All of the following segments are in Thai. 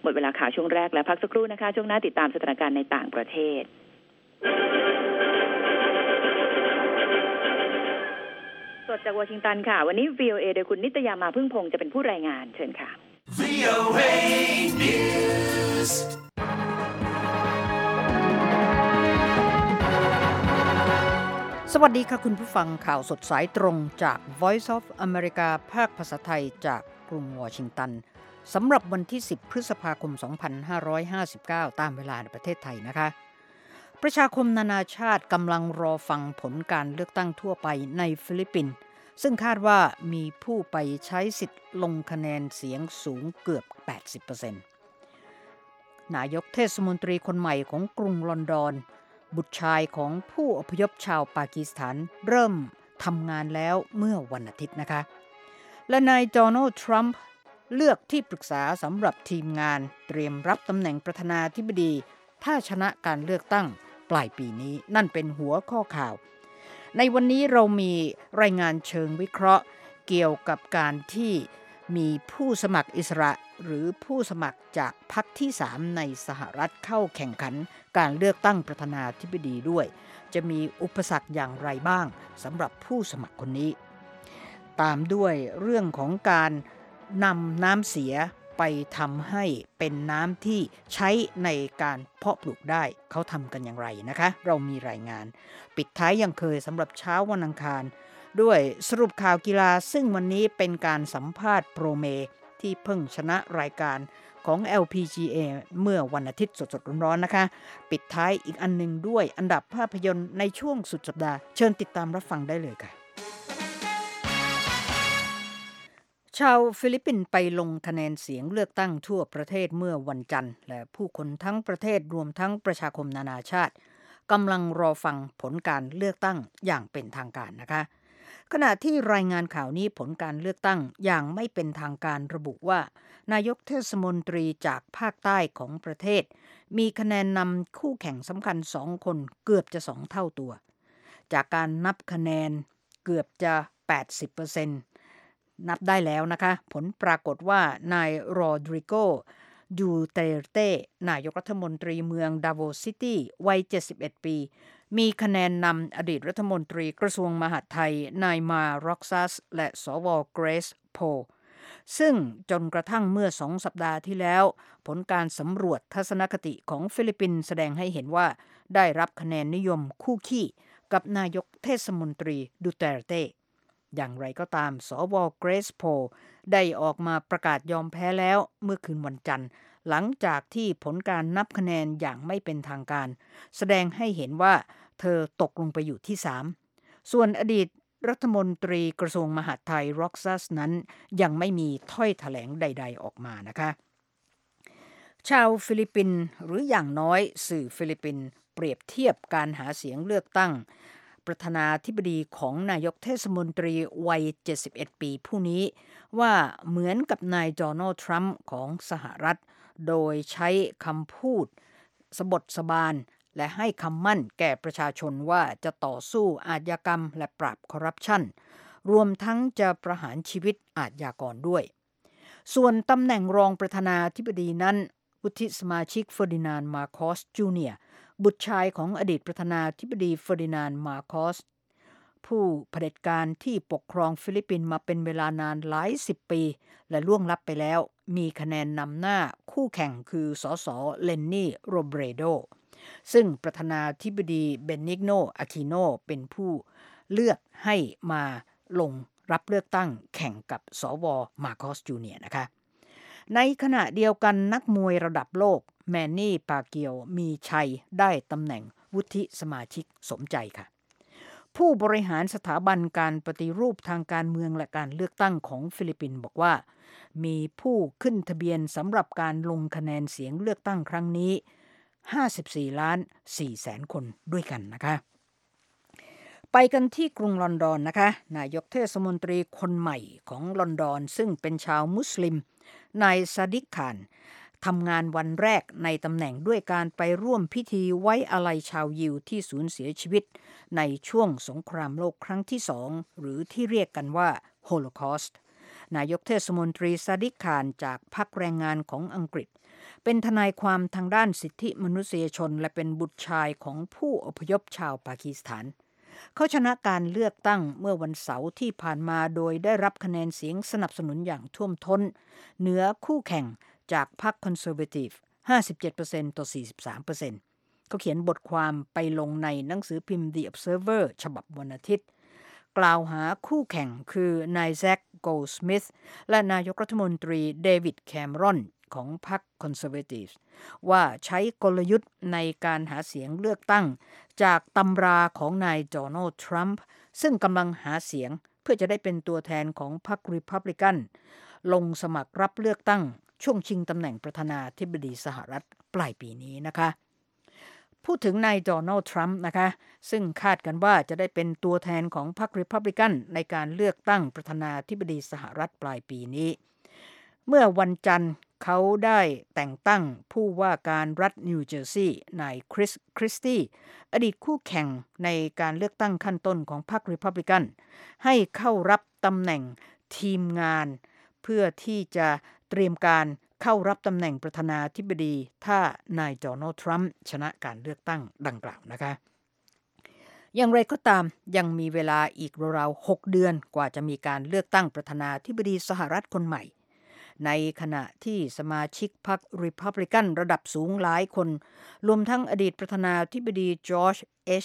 หมดเวลาข่าวช่วงแรกแล้วพักสักครู่นะคะช่วงหน้าติดตามสถานการณ์ในต่างประเทศสดจากวอชิงตันค่ะวันนี้ VOA โดยคุณนิตยามาพึ่งพงษ์จะเป็นผู้รายงานเชิญค่ะ VOA News สวัสดีค่ะคุณผู้ฟังข่าวสดสายตรงจาก Voice of America ภาคภาษาไทยจากกรุงวอชิงตันสำหรับวันที่10พฤษภาคม2559ตามเวลาในประเทศไทยนะคะประชาคมนานาชาติกำลังรอฟังผลการเลือกตั้งทั่วไปในฟิลิปปินส์ซึ่งคาดว่ามีผู้ไปใช้สิทธิ์ลงคะแนนเสียงสูงเกือบ 80% นายกเทศมนตรีคนใหม่ของกรุงลอนดอนบุตรชายของผู้อพยพชาวปากีสถานเริ่มทำงานแล้วเมื่อวันอาทิตย์นะคะและนายโดนัลด์ทรัมป์เลือกที่ปรึกษาสำหรับทีมงานเตรียมรับตำแหน่งประธานาธิบดีถ้าชนะการเลือกตั้งปลายปีนี้นั่นเป็นหัวข้อข่าวในวันนี้เรามีรายงานเชิงวิเคราะห์เกี่ยวกับการที่มีผู้สมัครอิสระหรือผู้สมัครจากพรรคที่3ในสหรัฐเข้าแข่งขันการเลือกตั้งประธานาธิบดีด้วยจะมีอุปสรรคอย่างไรบ้างสำหรับผู้สมัครคนนี้ตามด้วยเรื่องของการนำน้ำเสียไปทำให้เป็นน้ำที่ใช้ในการเพาะปลูกได้เขาทำกันอย่างไรนะคะเรามีรายงานปิดท้ายยังเคยสำหรับเช้าวันอังคารด้วยสรุปข่าวกีฬาซึ่งวันนี้เป็นการสัมภาษณ์โปรเมที่เพิ่งชนะรายการของ LPGA เมื่อวันอาทิตย์สดๆร้อนๆนะคะปิดท้ายอีกอันนึงด้วยอันดับภาพยนตร์ในช่วงสุดสัปดาห์เชิญติดตามรับฟังได้เลยค่ะชาวฟิลิปปินส์ไปลงคะแนนเสียงเลือกตั้งทั่วประเทศเมื่อวันจันทร์และผู้คนทั้งประเทศรวมทั้งประชาคมนานาชาติกำลังรอฟังผลการเลือกตั้งอย่างเป็นทางการนะคะขณะที่รายงานข่าวนี้ผลการเลือกตั้งอย่างไม่เป็นทางการระบุว่านายกเทศมนตรีจากภาคใต้ของประเทศมีคะแนนนำคู่แข่งสำคัญ2คนเกือบจะ2เท่าตัวจากการนับคะแนนเกือบจะ 80%นับได้แล้วนะคะผลปรากฏว่านายโรดริโกดูเตเต้นายกรัฐมนตรีเมืองดาโวซิตี้วัย71ปีมีคะแนนนำอดีตรัฐมนตรีกระทรวงมหาดไทยนายมาร็อกซัสและสวเกรซโพซึ่งจนกระทั่งเมื่อ2สัปดาห์ที่แล้วผลการสำรวจทัศนคติของฟิลิปปินส์แสดงให้เห็นว่าได้รับคะแนนนิยมคู่ขี้กับนายกเทศมนตรีดูเตเต้อย่างไรก็ตามสวเกรซโพได้ออกมาประกาศยอมแพ้แล้วเมื่อคืนวันจันทร์หลังจากที่ผลการนับคะแนนอย่างไม่เป็นทางการแสดงให้เห็นว่าเธอตกลงไปอยู่ที่3ส่วนอดีตรัฐมนตรีกระทรวงมหาดไทยร็อกซัสนั้นยังไม่มีถ้อยแถลงใดๆออกมานะคะชาวฟิลิปปินส์หรืออย่างน้อยสื่อฟิลิปปินส์เปรียบเทียบการหาเสียงเลือกตั้งประธานาธิบดีของนายกเทศมนตรีวัย71ปีผู้นี้ว่าเหมือนกับนายโดนัลด์ทรัมป์ของสหรัฐโดยใช้คำพูดสบถสบานและให้คำมั่นแก่ประชาชนว่าจะต่อสู้อาชญากรรมและปราบคอร์รัปชันรวมทั้งจะประหารชีวิตอาชญากรด้วยส่วนตำแหน่งรองประธานาธิบดีนั้นวุฒิสมาชิกเฟอร์ดินานด์มาโคสจูเนียร์บุตรชายของอดีตประธานาธิบดีเฟอร์ดินานด์มาโคสผู้เผด็จการที่ปกครองฟิลิปปินส์มาเป็นเวลานานหลาย10ปีและล่วงลับไปแล้วมีคะแนนนำหน้าคู่แข่งคือสสเลนนี่โรเบรโดซึ่งประธานาธิบดีเบนิกโนอาคิโนเป็นผู้เลือกให้มาลงรับเลือกตั้งแข่งกับสวมาโคสจูเนียร์นะคะในขณะเดียวกันนักมวยระดับโลกแมนนี่ปาเกียวมีชัยได้ตำแหน่งวุฒิสมาชิกสมใจค่ะผู้บริหารสถาบันการปฏิรูปทางการเมืองและการเลือกตั้งของฟิลิปปินส์บอกว่ามีผู้ขึ้นทะเบียนสำหรับการลงคะแนนเสียงเลือกตั้งครั้งนี้54,400,000 คนด้วยกันนะคะไปกันที่กรุงลอนดอนนะคะนายกเทศมนตรีคนใหม่ของลอนดอนซึ่งเป็นชาวมุสลิมนายซาดิกขานทำงานวันแรกในตำแหน่งด้วยการไปร่วมพิธีไว้อาลัยชาวยิวที่สูญเสียชีวิตในช่วงสงครามโลกครั้งที่2หรือที่เรียกกันว่าโฮโลคอสต์นายกเทศมนตรีซาดิกข่านจากพรรคแรงงานของอังกฤษเป็นทนายความทางด้านสิทธิมนุษยชนและเป็นบุตรชายของผู้อพยพชาวปากีสถานเขาชนะการเลือกตั้งเมื่อวันเสาร์ที่ผ่านมาโดยได้รับคะแนนเสียงสนับสนุนอย่างท่วมท้นเหนือคู่แข่งจากพรรคคอนเซอร์เวทีฟ 57% ต่อ 43%เขาเขียนบทความไปลงในหนังสือพิมพ์ The Observer ฉบับวันอาทิตย์กล่าวหาคู่แข่งคือนายแซ็ค โกลด์สมิธและนายกรัฐมนตรีเดวิด แคมรอนของพรรคคอนเซอร์เวทีฟว่าใช้กลยุทธ์ในการหาเสียงเลือกตั้งจากตำราของนายโดนัลด์ ทรัมป์ซึ่งกำลังหาเสียงเพื่อจะได้เป็นตัวแทนของพรรครีพับลิกันลงสมัครรับเลือกตั้งช่วงชิงตำแหน่งประธานาธิบดีสหรัฐปลายปีนี้นะคะพูดถึงนายโดนัลด์ ทรัมป์นะคะซึ่งคาดกันว่าจะได้เป็นตัวแทนของพรรครีพับลิกันในการเลือกตั้งประธานาธิบดีสหรัฐปลายปีนี้เมื่อวันจันทร์เขาได้แต่งตั้งผู้ว่าการรัฐนิวเจอร์ซีย์นายคริสตี้อดีตคู่แข่งในการเลือกตั้งขั้นต้นของพรรครีพับลิกันให้เข้ารับตำแหน่งทีมงานเพื่อที่จะเตรียมการเข้ารับตำแหน่งประธานาธิบดีถ้านายโดนัลด์ ทรัมป์ชนะการเลือกตั้งดังกล่าวนะคะอย่างไรก็ตามยังมีเวลาอีกราวๆ6 เดือนกว่าจะมีการเลือกตั้งประธานาธิบดีสหรัฐคนใหม่ในขณะที่สมาชิกพรรครีพับลิกันระดับสูงหลายคนรวมทั้งอดีตประธานาธิบดีจอร์จ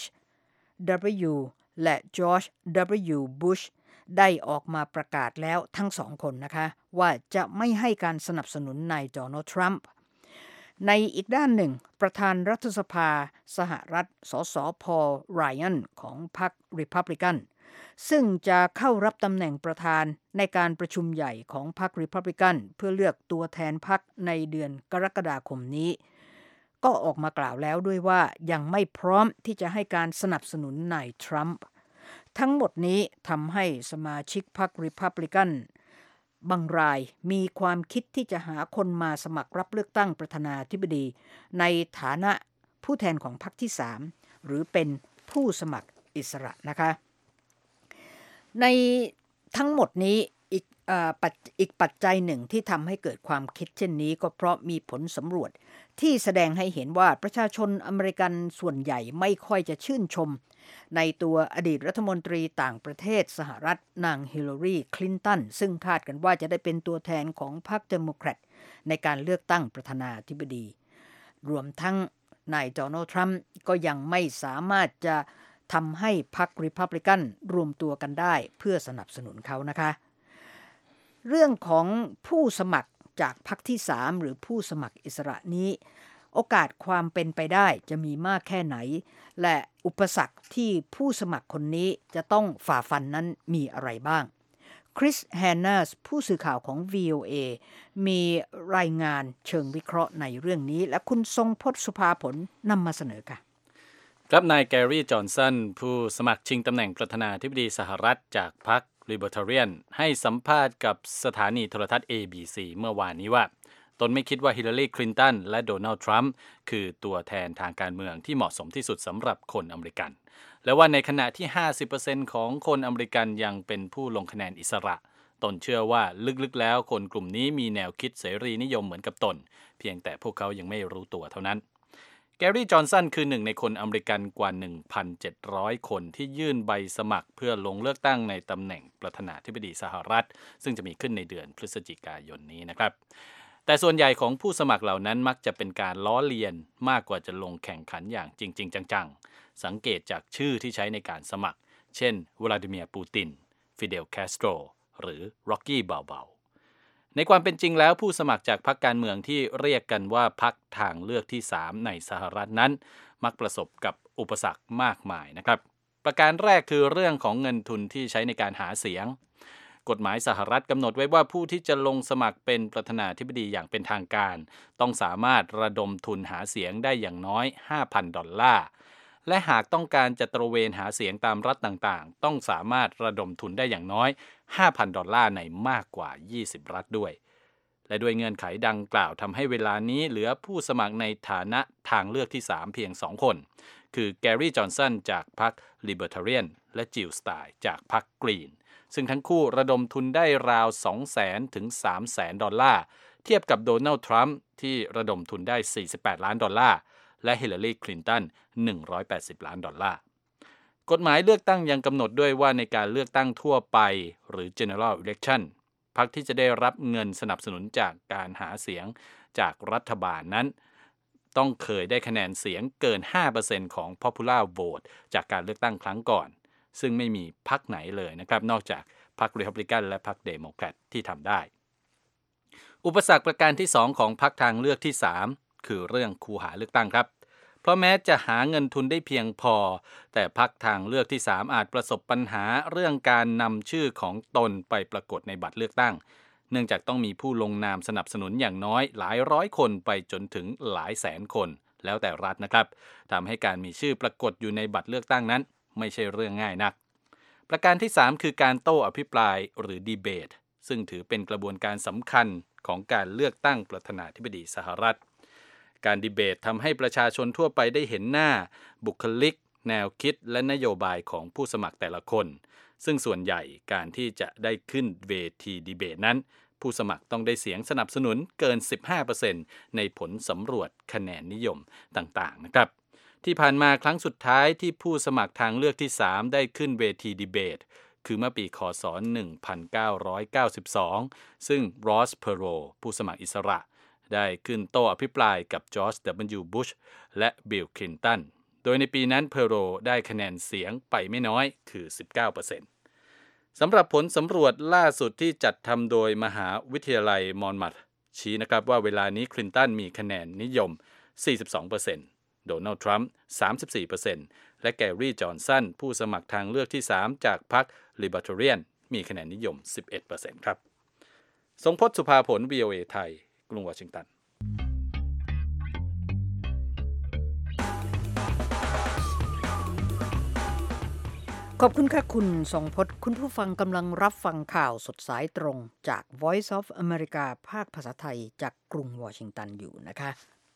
H.W. และจอร์จ W. บุชได้ออกมาประกาศแล้วทั้งสองคนนะคะว่าจะไม่ให้การสนับสนุนนายโดนัลด์ ทรัมป์ในอีกด้านหนึ่งประธานรัฐสภาสหรัฐสสพอล ไรอันของพรรครีพับลิกันซึ่งจะเข้ารับตำแหน่งประธานในการประชุมใหญ่ของพรรครีพับลิกันเพื่อเลือกตัวแทนพรรคในเดือนกรกฎาคมนี้ก็ออกมากล่าวแล้วด้วยว่ายังไม่พร้อมที่จะให้การสนับสนุนนายทรัมป์ทั้งหมดนี้ทำให้สมาชิกพรรครีพับลิกันบางรายมีความคิดที่จะหาคนมาสมัครรับเลือกตั้งประธานาธิบดีในฐานะผู้แทนของพรรคที่3หรือเป็นผู้สมัครอิสระนะคะในทั้งหมดนี้อีกปัจจัยหนึ่งที่ทำให้เกิดความคิดเช่นนี้ก็เพราะมีผลสำรวจที่แสดงให้เห็นว่าประชาชนอเมริกันส่วนใหญ่ไม่ค่อยจะชื่นชมในตัวอดีตรัฐมนตรีต่างประเทศสหรัฐนางฮิลลารีคลินตันซึ่งคาดกันว่าจะได้เป็นตัวแทนของพรรคเดโมแครตในการเลือกตั้งประธานาธิบดีรวมทั้งนายโดนัลด์ ทรัมป์ก็ยังไม่สามารถจะทำให้พรรครีพับลิกันรวมตัวกันได้เพื่อสนับสนุนเขานะคะเรื่องของผู้สมัครจากพรรคที่3หรือผู้สมัครอิสระนี้โอกาสความเป็นไปได้จะมีมากแค่ไหนและอุปสรรคที่ผู้สมัครคนนี้จะต้องฝ่าฟันนั้นมีอะไรบ้างคริส แฮนนาสผู้สื่อข่าวของ VOA มีรายงานเชิงวิเคราะห์ในเรื่องนี้และคุณทรงพจน์สุภาผลนำมาเสนอค่ะครับนายแกรี่จอห์นสันผู้สมัครชิงตำแหน่งประธานาธิบดีสหรัฐจากพรรคลิเบอร์ทาเรียนให้สัมภาษณ์กับสถานีโทรทัศน์ ABC เมื่อวานนี้ว่าตนไม่คิดว่าฮิลลารีคลินตันและโดนัลด์ ทรัมป์คือตัวแทนทางการเมืองที่เหมาะสมที่สุดสำหรับคนอเมริกันและว่าในขณะที่ 50% ของคนอเมริกันยังเป็นผู้ลงคะแนนอิสระตนเชื่อว่าลึกๆแล้วคนกลุ่มนี้มีแนวคิดเสรีนิยมเหมือนกับตนเพียงแต่พวกเขายังไม่รู้ตัวเท่านั้นแกรี่ จอห์นสันคือหนึ่งในคนอเมริกันกว่า 1,700 คนที่ยื่นใบสมัครเพื่อลงเลือกตั้งในตำแหน่งประธานาธิบดีสหรัฐซึ่งจะมีขึ้นในเดือนพฤศจิกายนนี้นะครับแต่ส่วนใหญ่ของผู้สมัครเหล่านั้นมักจะเป็นการล้อเลียนมากกว่าจะลงแข่งขันอย่างจริงๆจังๆสังเกตจากชื่อที่ใช้ในการสมัครเช่นวลาดิเมียร์ ปูติน ฟิเดล แคสโตรหรือร็อกกี้ บัลเบาในความเป็นจริงแล้วผู้สมัครจากพรรคการเมืองที่เรียกกันว่าพรรคทางเลือกที่3ในสหรัฐนั้นมักประสบกับอุปสรรคมากมายนะครับประการแรกคือเรื่องของเงินทุนที่ใช้ในการหาเสียงกฎหมายสหรัฐกำหนดไว้ว่าผู้ที่จะลงสมัครเป็นประธานาธิบดีอย่างเป็นทางการต้องสามารถระดมทุนหาเสียงได้อย่างน้อย $5,000 และหากต้องการจะตระเวนหาเสียงตามรัฐต่างๆต้องสามารถระดมทุนได้อย่างน้อย $5,000 ในมากกว่า20รัฐด้วยและด้วยเงื่อนไขดังกล่าวทำให้เวลานี้เหลือผู้สมัครในฐานะทางเลือกที่3เพียง2คนคือแกรี่ จอห์นสันจากพรรคลิเบอร์ทาเรียนและจิล สไตน์จากพรรคกรีนซึ่งทั้งคู่ระดมทุนได้ราว 200,000 ถึง 300,000 ดอลลาร์เทียบกับโดนัลด์ทรัมป์ที่ระดมทุนได้48ล้านดอลลาร์และฮิลลารีคลินตัน180ล้านดอลลาร์กฎหมายเลือกตั้งยังกำหนดด้วยว่าในการเลือกตั้งทั่วไปหรือ General Election พรรคที่จะได้รับเงินสนับสนุนจากการหาเสียงจากรัฐบาลนั้นต้องเคยได้คะแนนเสียงเกิน 5% ของ Popular Vote จากการเลือกตั้งครั้งก่อนซึ่งไม่มีพรรคไหนเลยนะครับนอกจากพรรค Republican และพรรค Democrat ที่ทำได้อุปสรรคประการที่2ของพรรคทางเลือกที่3คือเรื่องคูหาเลือกตั้งครับเพราะแม้จะหาเงินทุนได้เพียงพอแต่พรรคทางเลือกที่3อาจประสบปัญหาเรื่องการนำชื่อของตนไปปรากฏในบัตรเลือกตั้งเนื่องจากต้องมีผู้ลงนามสนับสนุนอย่างน้อยหลายร้อยคนไปจนถึงหลายแสนคนแล้วแต่รัฐนะครับทำให้การมีชื่อปรากฏอยู่ในบัตรเลือกตั้งนั้นไม่ใช่เรื่องง่ายนักประการที่3คือการโต้อภิปรายหรือดีเบตซึ่งถือเป็นกระบวนการสำคัญของการเลือกตั้งประธานาธิบดีสหรัฐการดีเบตทำให้ประชาชนทั่วไปได้เห็นหน้าบุคลิกแนวคิดและนโยบายของผู้สมัครแต่ละคนซึ่งส่วนใหญ่การที่จะได้ขึ้นเวทีดีเบตนั้นผู้สมัครต้องได้เสียงสนับสนุนเกิน 15% ในผลสำรวจคะแนนนิยมต่างๆนะครับที่ผ่านมาครั้งสุดท้ายที่ผู้สมัครทางเลือกที่3ได้ขึ้นเวทีดีเบตคือเมื่อปีค.ศ. 1992ซึ่งรอส เพอโรผู้สมัครอิสระได้ขึ้นโต้อภิปรายกับจอร์จ W. บุชและบิล คลินตันโดยในปีนั้นเพอโรได้คะแนนเสียงไปไม่น้อยคือ 19% สำหรับผลสำรวจล่าสุดที่จัดทำโดยมหาวิทยาลัยมอนมัธชี้นะครับว่าเวลานี้คลินตันมีคะแนนนิยม 42%โดนัลด์ทรัมป์ 34% และแกรี่จอห์นสันผู้สมัครทางเลือกที่3จากพรรค Libertarian มีคะแนนนิยม 11% ครับทรงพจน์ สุภาผล VOA ไทยกรุงวอชิงตันขอบคุณค่ะคุณทรงพจน์คุณผู้ฟังกำลังรับฟังข่าวสดสายตรงจาก Voice of America ภาคภาษาไทยจากกรุงวอชิงตันอยู่นะคะ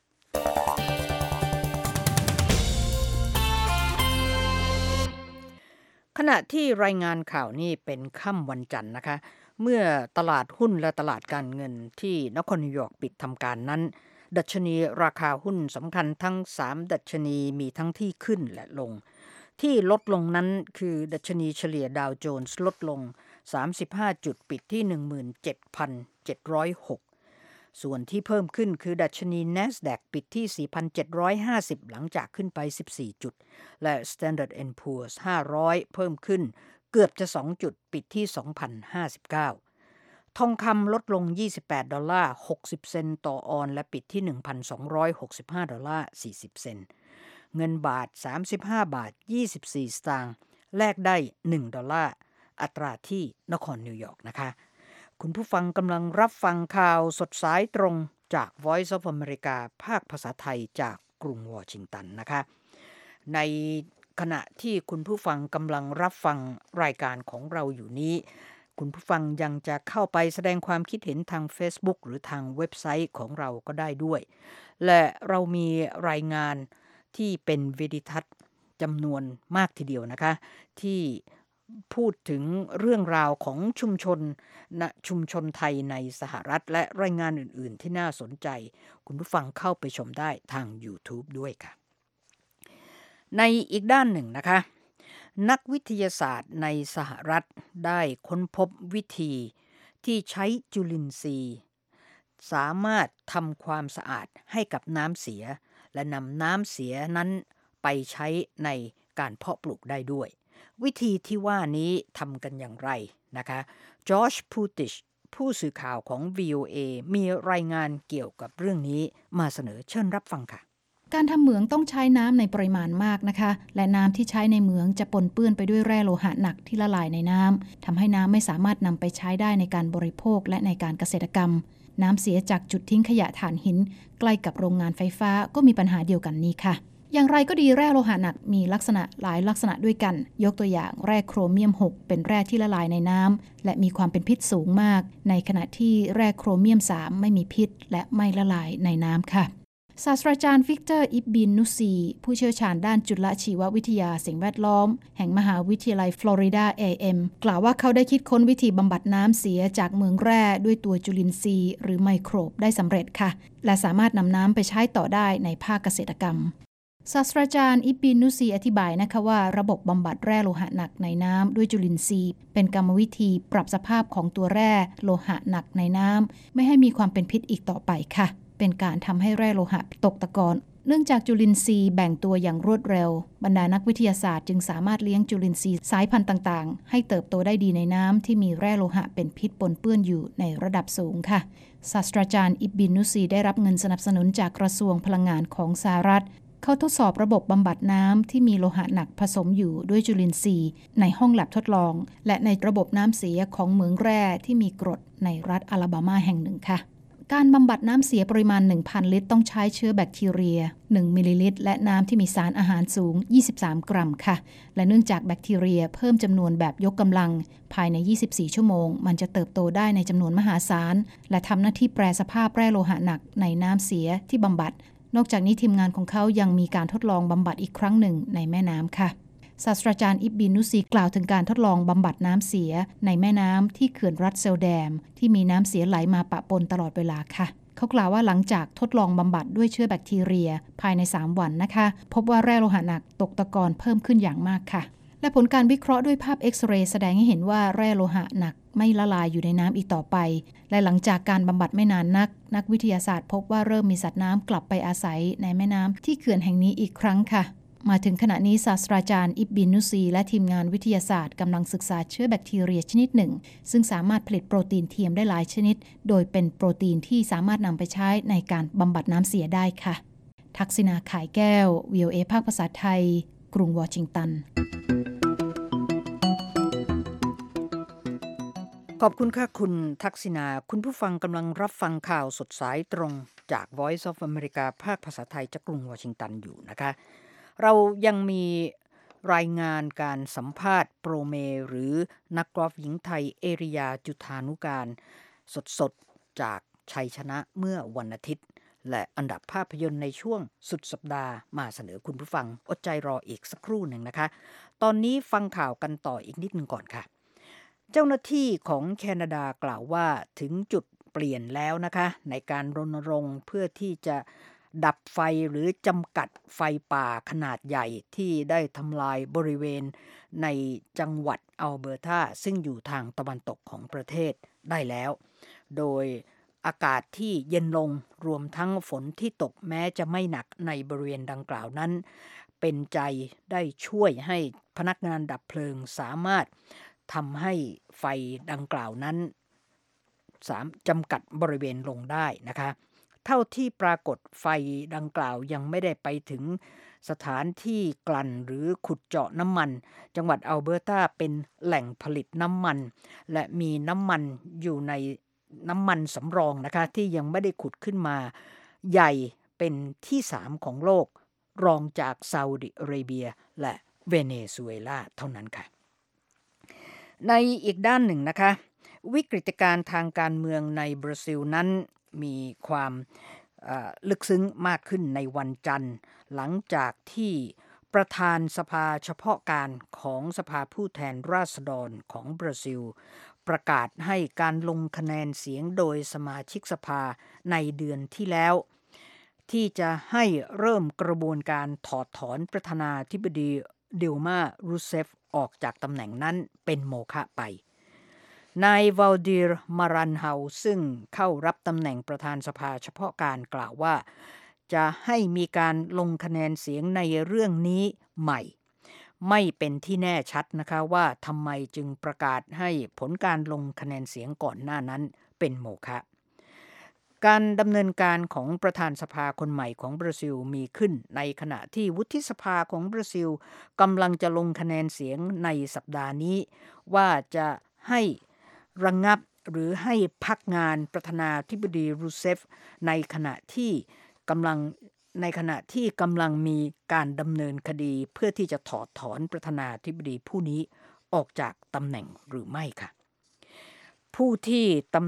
ขณะที่รายงานข่าวนี้เป็นค่ำวันจันทร์นะคะเมื่อตลาดหุ้นและตลาดการเงินที่นครนิวยอร์กปิดทำการนั้นดัชนีราคาหุ้นสำคัญทั้ง3ดัชนีมีทั้งที่ขึ้นและลงที่ลดลงนั้นคือดัชนีเฉลี่ยดาวโจนส์ลดลง35จุดปิดที่ 17,706 ส่วนที่เพิ่มขึ้นคือดัชนี NASDAQ ปิดที่ 4,750 หลังจากขึ้นไป14จุดและ Standard & Poor's 500เพิ่มขึ้นเกือบจะ2จุดปิดที่ 2,059 ทองคำลดลง$28 60 เซนต์ต่อออนและปิดที่ 1,265 $40 เซนต์เงินบาท35 บาท 24 สตางค์แลกได้$1อัตราที่นครนิวยอร์กนะคะคุณผู้ฟังกำลังรับฟังข่าวสดสายตรงจาก Voice of America ภาคภาษาไทยจากกรุงวอชิงตันนะคะในขณะที่คุณผู้ฟังกำลังรับฟังรายการของเราอยู่นี้คุณผู้ฟังยังจะเข้าไปแสดงความคิดเห็นทาง Facebook หรือทางเว็บไซต์ของเราก็ได้ด้วยและเรามีรายงานที่เป็นวิดีทัศน์จำนวนมากทีเดียวนะคะที่พูดถึงเรื่องราวของชุมชนไทยในสหรัฐและรายงานอื่นๆที่น่าสนใจคุณผู้ฟังเข้าไปชมได้ทาง YouTube ด้วยค่ะในอีกด้านหนึ่งนะคะนักวิทยาศาสตร์ในสหรัฐได้ค้นพบวิธีที่ใช้จุลินทรีย์สามารถทำความสะอาดให้กับน้ำเสียและนำน้ำเสียนั้นไปใช้ในการเพาะปลูกได้ด้วยวิธีที่ว่านี้ทำกันอย่างไรนะคะจอร์จ พูติชผู้สื่อข่าวของ VOA มีรายงานเกี่ยวกับเรื่องนี้มาเสนอเชิญรับฟังค่ะการทำเหมืองต้องใช้น้ำในปริมาณมากนะคะและน้ำที่ใช้ในเหมืองจะปนเปื้อนไปด้วยแร่โลหะหนักที่ละลายในน้ำทำให้น้ำไม่สามารถนำไปใช้ได้ในการบริโภคและในการเกษตรกรรมน้ำเสียจากจุดทิ้งขยะถ่านหินใกล้กับโรงงานไฟฟ้าก็มีปัญหาเดียวกันนี้ค่ะอย่างไรก็ดีแร่โลหะหนักมีลักษณะหลายลักษณะด้วยกันยกตัวอย่างแร่โครเมียม6เป็นแร่ที่ละลายในน้ำและมีความเป็นพิษสูงมากในขณะที่แร่โครเมียม3ไม่มีพิษและไม่ละลายในน้ำค่ะศาสตราจารย์วิกเตอร์อิบบินนุซีผู้เชี่ยวชาญด้านจุลชีววิทยาสิ่งแวดล้อมแห่งมหาวิทยาลัยฟลอริดา A&M กล่าวว่าเขาได้คิดค้นวิธีบำบัดน้ำเสียจากเหมืองแร่ด้วยตัวจุลินทรีย์หรือไมโครบได้สำเร็จค่ะและสามารถนำน้ำไปใช้ต่อได้ในภาคเกษตรกรรมศาสตราจารย์อิบบินนุซีอธิบายนะคะว่าระบบบำบัดแร่โลหะหนักในน้ำด้วยจุลินทรีย์เป็นกรรมวิธีปรับสภาพของตัวแร่โลหะหนักในน้ำไม่ให้มีความเป็นพิษอีกต่อไปค่ะเป็นการทำให้แร่โลหะตกตะกอนเนื่องจากจุลินทรีย์แบ่งตัวอย่างรวดเร็วบรรดานักวิทยาศาสตร์จึงสามารถเลี้ยงจุลินทรีย์สายพันธุ์ต่างๆให้เติบโตได้ดีในน้ำที่มีแร่โลหะเป็นพิษปนเปื้อนอยู่ในระดับสูงค่ะศาสตราจารย์อิบบินนุซีได้รับเงินสนับสนุนจากกระทรวงพลังงานของสหรัฐเขาทดสอบระบบบำบัดน้ำที่มีโลหะหนักผสมอยู่ด้วยจุลินทรีย์ในห้องแลบทดลองและในระบบน้ำเสียของเหมืองแร่ที่มีกรดในรัฐอลาบามาแห่งหนึ่งค่ะการบำบัดน้ำเสียปริมาณ 1,000 ลิตรต้องใช้เชื้อแบคทีเรีย1มิลลิลิตรและน้ำที่มีสารอาหารสูง23กรัมค่ะและเนื่องจากแบคทีเรียเพิ่มจำนวนแบบยกกำลังภายใน24ชั่วโมงมันจะเติบโตได้ในจำนวนมหาศาลและทำหน้าที่แปรสภาพแร่โลหะหนักในน้ำเสียที่บำบัดนอกจากนี้ทีมงานของเขายังมีการทดลองบำบัดอีกครั้งหนึ่งในแม่น้ำค่ะศาสตราจารย์อิบบินนุซีกล่าวถึงการทดลองบำบัดน้ำเสียในแม่น้ำที่เขื่อนรัสเซลแดมที่มีน้ำเสียไหลมาปะปนตลอดเวลาค่ะเขากล่าวว่าหลังจากทดลองบำบัดด้วยเชื้อแบคทีเรียภายใน3วันนะคะพบว่าแร่โลหะหนักตกตะกอนเพิ่มขึ้นอย่างมากค่ะและผลการวิเคราะห์ด้วยภาพเอ็กซเรย์แสดงให้เห็นว่าแร่โลหะหนักไม่ละลายอยู่ในน้ำอีกต่อไปและหลังจากการบำบัดไม่นานนักวิทยาศาสตร์พบว่าเริ่มมีสัตว์น้ำกลับไปอาศัยในแม่น้ำที่เขื่อนแห่งนี้อีกครั้งค่ะมาถึงขณะนี้ศาสตราจารย์อิบบินนุซีและทีมงานวิทยาศาสตร์กำลังศึกษาเชื้อแบคทีเรียชนิดหนึ่งซึ่งสามารถผลิตโปรตีนเทียมได้หลายชนิดโดยเป็นโปรตีนที่สามารถนำไปใช้ในการบำบัดน้ำเสียได้ค่ะทักษิณา ข่ายแก้ว VOA ภาคภาษาไทยกรุงวอชิงตันขอบคุณค่ะคุณทักษิณาคุณผู้ฟังกำลังรับฟังข่าวสดสายตรงจาก Voice of America ภาคภาษาไทยจากกรุงวอชิงตันอยู่นะคะเรายังมีรายงานการสัมภาษณ์โปรเมหรือนักกอล์ฟหญิงไทยเอริยาจุฑานุการสดๆจากชัยชนะเมื่อวันอาทิตย์และอันดับภาพยนตร์ในช่วงสุดสัปดาห์มาเสนอคุณผู้ฟังอดใจรออีกสักครู่หนึ่งนะคะตอนนี้ฟังข่าวกันต่ออีกนิดนึงก่อนค่ะเจ้าหน้าที่ของแคนาดากล่าวว่าถึงจุดเปลี่ยนแล้วนะคะในการรณรงค์เพื่อที่จะดับไฟหรือจำกัดไฟป่าขนาดใหญ่ที่ได้ทำลายบริเวณในจังหวัดอัลเบอร์ตาซึ่งอยู่ทางตะวันตกของประเทศได้แล้วโดยอากาศที่เย็นลงรวมทั้งฝนที่ตกแม้จะไม่หนักในบริเวณดังกล่าวนั้นเป็นใจได้ช่วยให้พนักงานดับเพลิงสามารถทำให้ไฟดังกล่าวนั้นจำกัดบริเวณลงได้นะคะเท่าที่ปรากฏไฟดังกล่าวยังไม่ได้ไปถึงสถานที่กลั่นหรือขุดเจาะน้ำมันจังหวัดอัลเบอร์ตาเป็นแหล่งผลิตน้ำมันและมีน้ำมันอยู่ในน้ำมันสำรองนะคะที่ยังไม่ได้ขุดขึ้นมาใหญ่เป็นที่3ของโลกรองจากซาอุดิอาระเบียและเวเนซุเอลาเท่านั้นค่ะในอีกด้านหนึ่งนะคะวิกฤตการณ์ทางการเมืองในบราซิลนั้นมีความลึกซึ้งมากขึ้นในวันจันทร์หลังจากที่ประธานสภาเฉพาะการของสภาผู้แทนราษฎรของบราซิลประกาศให้การลงคะแนนเสียงโดยสมาชิกสภาในเดือนที่แล้วที่จะให้เริ่มกระบวนการถอดถอนประธานาธิบดีดิลมารูเซฟออกจากตำแหน่งนั้นเป็นโมฆะไปนายวาลดิร์มารันเฮาซึ่งเข้ารับตำแหน่งประธานสภาเฉพาะการกล่าวว่าจะให้มีการลงคะแนนเสียงในเรื่องนี้ใหม่ไม่เป็นที่แน่ชัดนะคะว่าทำไมจึงประกาศให้ผลการลงคะแนนเสียงก่อนหน้านั้นเป็นโมฆะการดำเนินการของประธานสภาคนใหม่ของบราซิลมีขึ้นในขณะที่วุฒิสภาของบราซิลกำลังจะลงคะแนนเสียงในสัปดาห์นี้ว่าจะให้ระงับหรือให้พักงานประธานาธิบดีรูเซฟในขณะที่กำลังมีการดำเนินคดีเพื่อที่จะถอดถอนประธานาธิบดีผู้นี้ออกจากตำแหน่งหรือไม่ค่ะผู้ที่ตำหนิ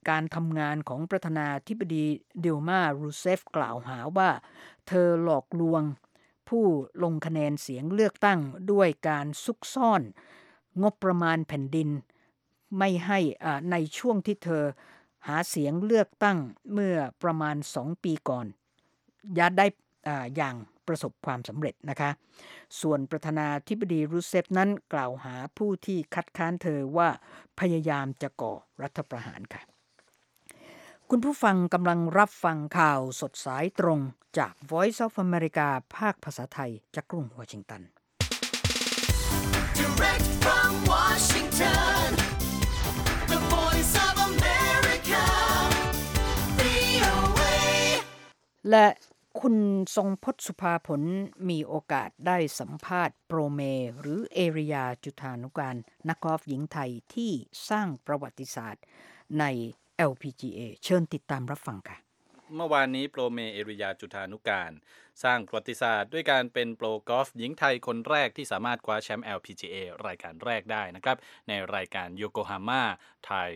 การทำงานของประธานาธิบดีดิลมารูเซฟกล่าวหาว่าเธอหลอกลวงผู้ลงคะแนนเสียงเลือกตั้งด้วยการซุกซ่อนงบประมาณแผ่นดินไม่ให้ในช่วงที่เธอหาเสียงเลือกตั้งเมื่อประมาณ2 ปีก่อนยัดได้อย่างประสบความสำเร็จนะคะส่วนประธานาธิบดีรูเซฟนั้นกล่าวหาผู้ที่คัดค้านเธอว่าพยายามจะก่อรัฐประหารค่ะคุณผู้ฟังกำลังรับฟังข่าวสดสายตรงจาก Voice of America ภาคภาษาไทยจากกรุงวอชิงตัน Direct from Washington, the Voice of America, VOA. และคุณทรงพจน์สุภาผลมีโอกาสได้สัมภาษณ์โปรเมหรือเอริยาจุฑานุการนักกอล์ฟหญิงไทยที่สร้างประวัติศาสตร์ใน LPGA เชิญติดตามรับฟังค่ะเมื่อวานนี้โปรเมเอริยาจุฑานุการสร้างประวัติศาสตร์ด้วยการเป็นโปรกอล์ฟหญิงไทยคนแรกที่สามารถคว้าแชมป์ LPGA รายการแรกได้นะครับในรายการโยโกฮาม่าไทย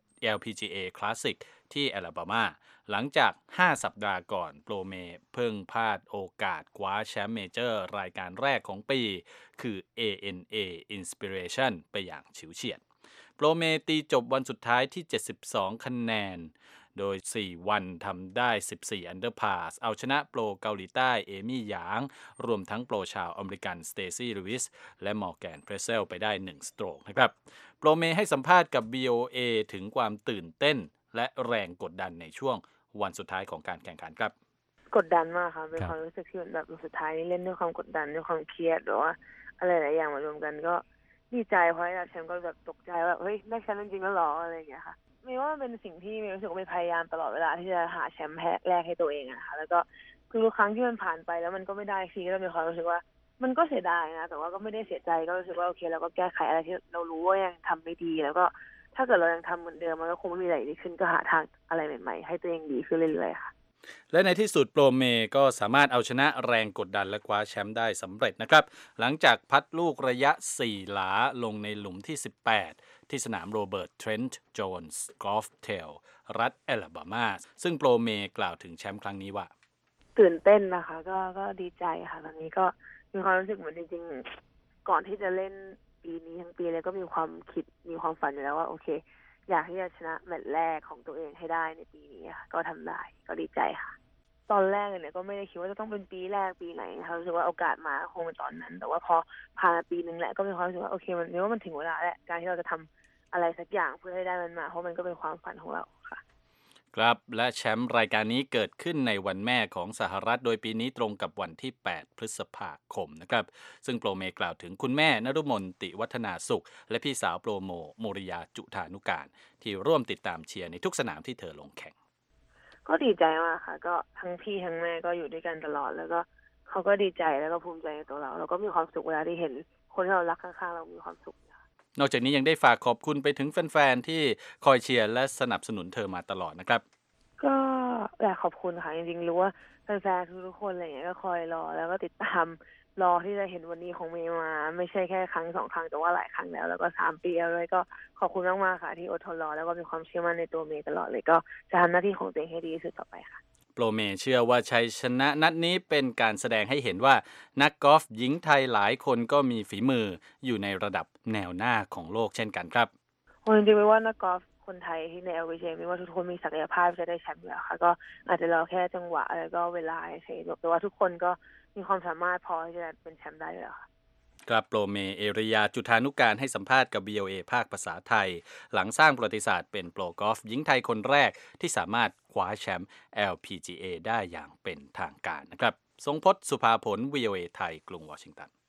LPGA Classic ที่แอลาบามาหลังจาก5 สัปดาห์ก่อนโปรเมเพิ่งพลาดโอกาสคว้าแชมป์เมเจอร์รายการแรกของปีคือ ANA Inspiration ไปอย่างฉิวเฉียดโปรเมตีจบวันสุดท้ายที่72 คะแนนโดย4 วันทำได้14 อันเดอร์พาสเอาชนะโปรเกาหลีใต้เอมี่หยางรวมทั้งโปรชาวอเมริกันสเตซี่ลูอิสและมอร์แกนเพรสเซลไปได้1สโตรกนะครับโปรเมให้สัมภาษณ์กับ VOA ถึงความตื่นเต้นและแรงกดดันในช่วงวันสุดท้ายของการแข่งขันครับกดดันมากค่ะเป็นความรู้สึกที่แบบสุดท้ายนี่เล่นด้วยความกดดันด้วยความเครียดหรือว่าอะไรหลายอย่างมารวมกันก็ดีใจเพราะได้แชมป์ก็แบบตกใจว่าเฮ้ยได้แชมป์จริงๆแล้วหรออะไรอย่างเงี้ยค่ะไม่ว่าเป็นสิ่งที่มีรู้สึกว่าพยายามตลอดเวลาที่จะหาแชมป์แรกให้ตัวเองอะค่ะแล้วก็ทุกครั้งที่มันผ่านไปแล้วมันก็ไม่ได้ทีก็มีความรู้สึกว่ามันก็เสียดายนะแต่ว่าก็ไม่ได้เสียใจก็รู้สึกว่าโอเคเราก็แก้ไขอะไรที่เรารู้ว่ายังทำไม่ดีแล้วก็ถ้าเกิดเรายังทำเหมือนเดิมมันก็คงไม่มีอะไรดีขึ้นก็หาทางอะไรใหม่ๆให้ตัวเองดีขึ้นเรื่อยๆค่ะและในที่สุดโปรเมก็สามารถเอาชนะแรงกดดันและคว้าแชมป์ได้สำเร็จนะครับหลังจากพัดลูกระยะ4 หลาลงในหลุมที่18ที่สนามโรเบิร์ตเทรนต์โจนส์กอล์ฟเทลรัฐแอลาบามาซึ่งโปรเมกล่าวถึงแชมป์ครั้งนี้ว่าตื่นเต้นนะคะก็ดีใจค่ะตอนนี้ก็มีความรู้สึกเหมือนจริงๆก่อนที่จะเล่นปีนี้ทั้งปีเลยก็มีความคิดมีความฝันอยู่แล้วว่าโอเคอยากที่จะชนะแมตช์แรกของตัวเองให้ได้ในปีนี้ค่ะก็ทำได้ก็ดีใจค่ะตอนแรกเนี่ยก็ไม่ได้คิดว่าจะต้องเป็นปีแรกปีไหนค่ะรู้สึกว่าโอกาสมาคงเป็นตอนนั้นแต่ว่าพอผ่านปีนึงแล้วก็มีความรู้สึกว่าโอเคมันเรียกว่ามันถึงเวลาแล้วการที่เราจะทำอะไรสักอย่างเพื่อให้ได้มันมาเพราะมันก็เป็นความฝันของเราค่ะครับและแชมป์รายการนี้เกิดขึ้นในวันแม่ของสหรัฐโดยปีนี้ตรงกับวันที่8 พฤษภาคมนะครับซึ่งโปรเมกล่าวถึงคุณแม่นฤมลติวัฒนาสุขและพี่สาวโปรโมริยาจุฑานุการที่ร่วมติดตามเชียร์ในทุกสนามที่เธอลงแข่งก็ดีใจมากค่ะก็ทั้งพี่ทั้งแม่ก็อยู่ด้วยกันตลอดแล้วก็เขาก็ดีใจแล้วก็ภูมิใจในตัวเราแล้วก็มีความสุขเวลาที่เห็นคนที่เรารักข้างๆเรามีความสุขนอกจากนี้ยังได้ฝากขอบคุณไปถึงแฟนๆที่คอยเชียร์และสนับสนุนเธอมาตลอดนะครับก็อยากขอบคุณค่ะจริงๆรู้ว่าแฟนๆทุกคนอะไรอย่างเงี้ยก็คอยรอแล้วก็ติดตามรอที่จะเห็นวันนี้ของเมย์มาไม่ใช่แค่ครั้ง2 ครั้งแต่ว่าหลายครั้งแล้วก็3 ปีแล้วเลยก็ขอบคุณมากๆค่ะที่อดทนรอแล้วก็มีความเชื่อมั่นในตัวเมย์ตลอดเลยก็จะทำหน้าที่ของตัวเองให้ดีที่สุดต่อไปค่ะโปรเมเชื่อว่าชัยชนะนัดนี้เป็นการแสดงให้เห็นว่านักกอล์ฟหญิงไทยหลายคนก็มีฝีมืออยู่ในระดับแนวหน้าของโลกเช่นกันครับจริงๆไม่ว่านักกอล์ฟคนไทยที่ใน LPGA ไม่ว่าทุกคนมีศักยภาพจะได้แชมป์อยู่แล้วค่ะก็อาจจะรอแค่จังหวะแล้วก็เวลาเฉยๆแต่ว่าทุกคนก็มีความสามารถพอที่จะเป็นแชมป์ได้อยู่แล้วค่ะครับโปรเมเอริยาจุฑานุการให้สัมภาษณ์กับ VOA ภาคภาษาไทยหลังสร้างประวัติศาสตร์เป็นโปรกอล์ฟหญิงไทยคนแรกที่สามารถคว้าแชมป์ LPGA ได้อย่างเป็นทางการนะครับทรงพจน์สุภาผล VOA ไทยกรุงวอชิงตัน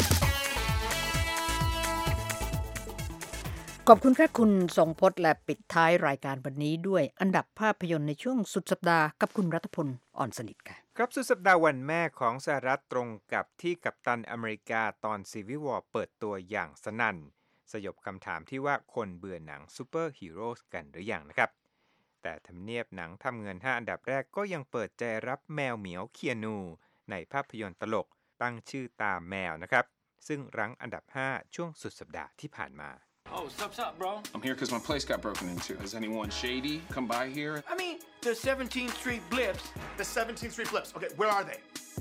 ขอบคุณค่ะคุณทรงพจน์และปิดท้ายรายการวันนี้ด้วยอันดับภาพยนตร์ในช่วงสุดสัปดาห์กับคุณรัฐพลอ่อนสนิทค่ะครับสุดสัปดาห์วันแม่ของสหรัฐตรงกับที่กัปตันอเมริกาตอน Civil War เปิดตัวอย่างสนั่นสยบคำถามที่ว่าคนเบื่อหนังซูเปอร์ฮีโร่กันหรือยังนะครับแต่ทำเนียบหนังทำเงิน5 อันดับแรกก็ยังเปิดใจรับแมวเหมียวเคียนูในภาพยนตร์ตลกตั้งชื่อตามแมวนะครับซึ่งรั้งอันดับ5ช่วงสุดสัปดาห์ที่ผ่านมา Oh, sup, bro? I'm here because my place got broken into. Has anyone shady come by here? I mean, the 17th Street Blips. The 17th Street Blips. Okay, where are they?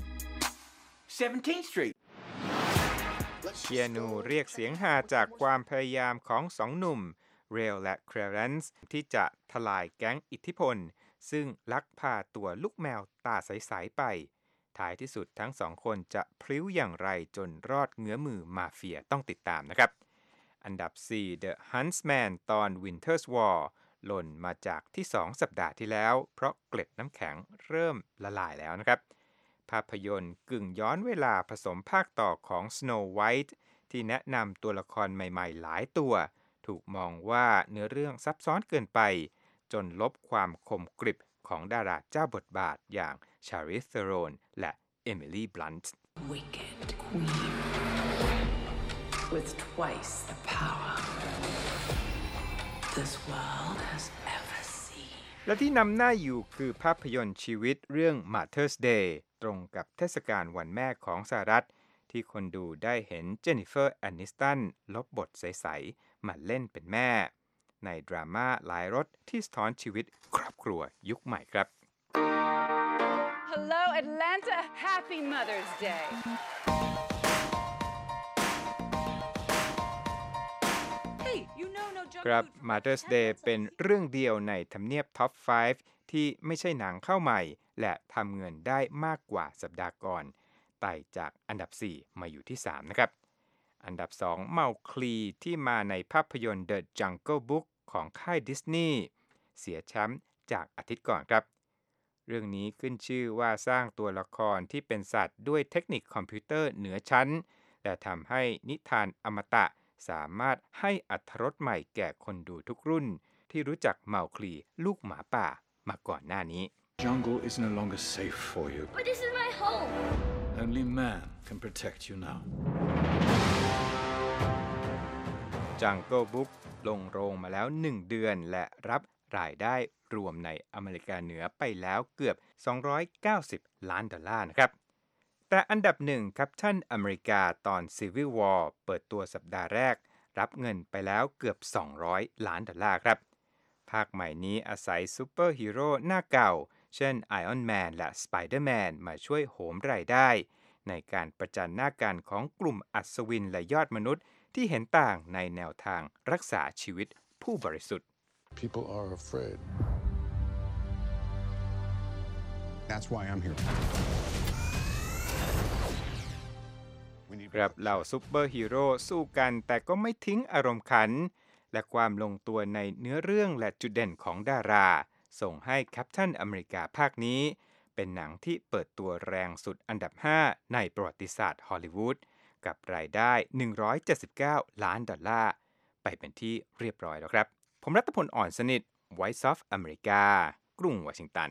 17th Street. เคียนูเรียกเสียงฮาจากความพยายามของสองหนุ่มเรลและเคลเรนซ์ที่จะทลายแก๊งอิทธิพลซึ่งลักพาตัวลูกแมวตาใสๆไปท้ายที่สุดทั้งสองคนจะพลิ้วอย่างไรจนรอดเงื้อมือมาเฟียต้องติดตามนะครับอันดับ 4 The Huntsman ตอน Winter's War หล่นมาจากที่2สัปดาห์ที่แล้วเพราะเกล็ดน้ำแข็งเริ่มละลายแล้วนะครับภาพยนตร์กึ่งย้อนเวลาผสมภาคต่อของ Snow White ที่แนะนำตัวละครใหม่ๆหลายตัวถูกมองว่าเนื้อเรื่องซับซ้อนเกินไปจนลบความคมกริบของดาราเจ้าบทบาทอย่าง Charlize Theron และ Emily Blunt Wicked queen with twice the power this world has ever seen และที่นำหน้าอยู่คือภาพยนตร์ชีวิตเรื่อง Mother's Day ตรงกับเทศกาลวันแม่ของสหรัฐที่คนดูได้เห็นเจนนิเฟอร์แอนนิสตันลบบทใสๆมาเล่นเป็นแม่ในดราม่าหลายรสที่สะท้อนชีวิตครอบครัวยุคใหม่ครับ Hello Atlanta Happy Mother's Day Hey you know no junk ครับ Mother's Day เป็นเรื่องเดียวในทำเนียบ Top 5 ที่ไม่ใช่หนังเข้าใหม่และทำเงินได้มากกว่าสัปดาห์ก่อนไต่จากอันดับ 4 มาอยู่ที่ 3 นะครับอันดับ 2 เมาคลีที่มาในภาพยนตร์ The Jungle Book ของค่ายดิสนีย์เสียแชมป์จากอาทิตย์ก่อนครับเรื่องนี้ขึ้นชื่อว่าสร้างตัวละครที่เป็นสัตว์ด้วยเทคนิคคอมพิวเตอร์เหนือชั้นและทำให้นิทานอมตะสามารถให้อรรถรสใหม่แก่คนดูทุกรุ่นที่รู้จักเมาคลีลูกหมาป่ามาก่อนหน้านี้ Jungle is no longer safe for you. But this is my home. Only man can protect you now. Jungle Book ลงโรงมาแล้ว1เดือนและรับรายได้รวมในอเมริกาเหนือไปแล้วเกือบ$290 ล้านนะครับแต่อันดับ1ครับท่านอเมริกาตอน Civil War เปิดตัวสัปดาห์แรกรับเงินไปแล้วเกือบ$200 ล้านครับภาคใหม่นี้อาศัยซูเปอร์ฮีโร่หน้าเก่าเช่น Iron Man และ Spider-Man มาช่วยโหมรายได้ในการประจันหน้ากันของกลุ่มอัศวินและยอดมนุษย์ที่เห็นต่างในแนวทางรักษาชีวิตผู้บริสุทธิ์ People are afraid. That's why I'm here. ครับเหล่าซุปเปอร์ฮีโร่สู้กันแต่ก็ไม่ทิ้งอารมณ์ขันและความลงตัวในเนื้อเรื่องและจุดเด่นของดาราส่งให้แคปตันอเมริกาภาคนี้เป็นหนังที่เปิดตัวแรงสุดอันดับ 5 ในประวัติศาสตร์ฮอลลีวูดกับรายได้$179 ล้านไปเป็นที่เรียบร้อยแล้วครับผมรัตพล อ่อนสนิท Voice of America กรุงวอชิงตัน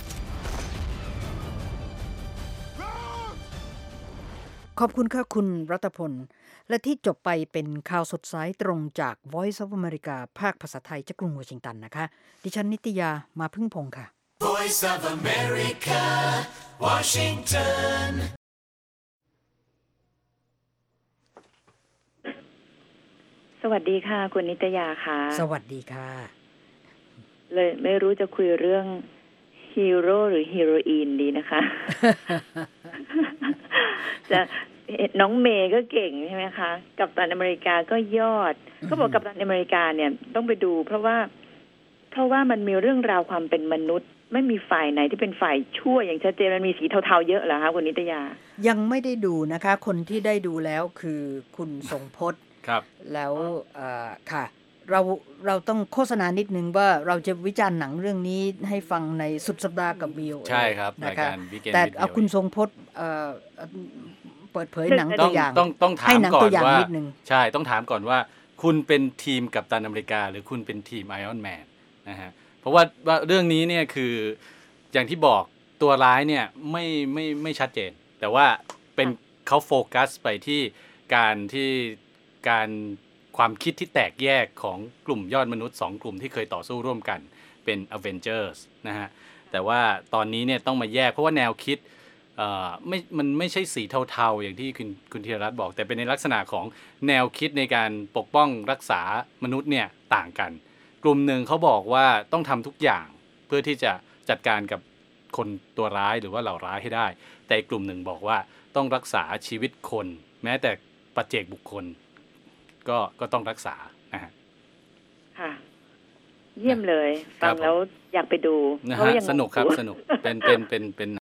ขอบคุณค่ะคุณรัตพลและที่จบไปเป็นข่าวสดสายตรงจาก Voice of America ภาคภาษาไทยจากกรุงวอชิงตันนะคะดิฉันนิตยามาพึ่งพงษ์ค่ะ Voice of America Washington สวัสดีค่ะคุณนิตยาค่ะสวัสดีค่ะเลยไม่รู้จะคุยเรื่องฮีโร่หรือฮีโรอีนดีนะคะ จะน้องเมย์ก็เก่งใช่ไหมคะกัปตันอเมริกาก็ยอดเขาบอกกัปตันอเมริกาเนี่ยต้องไปดูเพราะว่ามันมีเรื่องราวความเป็นมนุษย์ไม่มีฝ่ายไหนที่เป็นฝ่ายชั่วอย่างชัดเจนมันมีสีเทาๆเยอะเหรอคะคุณนิตยายังไม่ได้ดูนะคะคนที่ได้ดูแล้วคือคุณทรงพจน์ครับแล้วค่ะเราต้องโฆษณานิดนึงว่าเราจะวิจารณ์หนังเรื่องนี้ให้ฟังในสุดสัปดาห์กับ VOA ใช่ครับรายการแต่เอาคุณทรงพจน์เปิดเผยหนังตัวอย่างต้องถามก่อนว่าใช่ต้องถามก่อนว่าคุณเป็นทีมกัปตันอเมริกาหรือคุณเป็นทีมไอออนแมนนะฮะเพราะว่าเรื่องนี้เนี่ยคืออย่างที่บอกตัวร้ายเนี่ยไม่ชัดเจนแต่ว่าเป็นเขาโฟกัสไปที่การความคิดที่แตกแยกของกลุ่มยอดมนุษย์2กลุ่มที่เคยต่อสู้ร่วมกันเป็น Avengers นะฮะแต่ว่าตอนนี้เนี่ยต้องมาแยกเพราะว่าแนวคิดมันไม่ใช่สีเทาๆอย่างที่คุณธีรรัตน์บอกแต่เป็นในลักษณะของแนวคิดในการปกป้องรักษามนุษย์เนี่ยต่างกันกลุ่มหนึ่งเขาบอกว่าต้องทำทุกอย่างเพื่อที่จะจัดการกับคนตัวร้ายหรือว่าเหล่าร้ายให้ได้แต่กลุ่มหนึ่งบอกว่าต้องรักษาชีวิตคนแม้แต่ปัจเจกบุคคลก็ต้องรักษานะฮะค่ะเยี่ยมเลยฟังแล้วอยากไปดูนะฮะสนุกครับสนุกเป็น